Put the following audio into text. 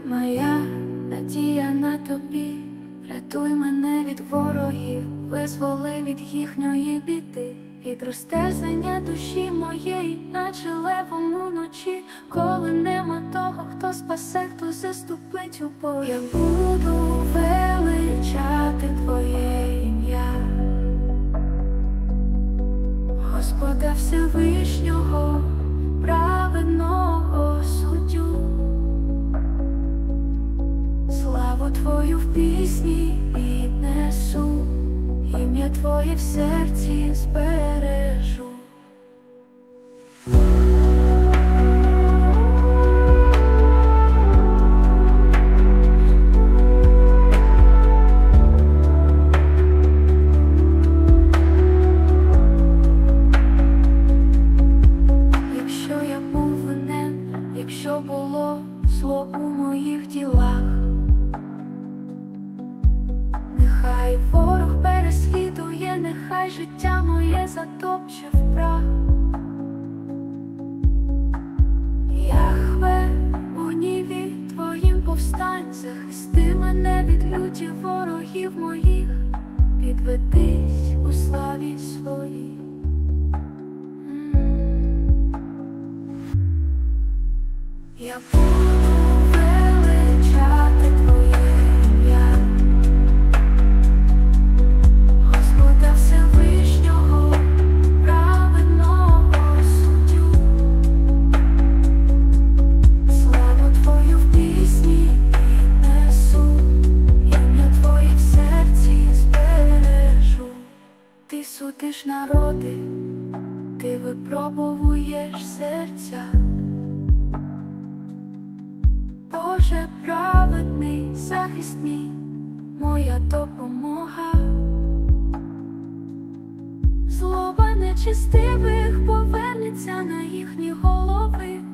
Моя надія на тобі, рятуй мене від ворогів, визволи від їхньої біди, від розтерзання душі моєї, наче левом уночі, коли нема того, хто спасе, хто заступить у бой. Я буду величати Твоє ім'я, Господа Всевишнього, праведного суддю. Славу Твою в пісні піднесу, ім'я Твоє в серці збережу. Якщо я був винен, якщо було зло у моїх ділах, нехай ворог переслідує, нехай життя моє затопче в прах. Яхве, у гніві Твоїм повстань, захисти мене від люті ворогів моїх, підведись у славі своїй. Я буду величати Твоє ім'я, Господа Всевишнього, праведного суддю. Славу Твою в пісні піднесу, ім'я Твоє в серці збережу. Ти судиш народи, ти випробовуєш серця. Боже праведний, захист мій, моя допомога. Злоба нечестивих повернеться на їхні голови.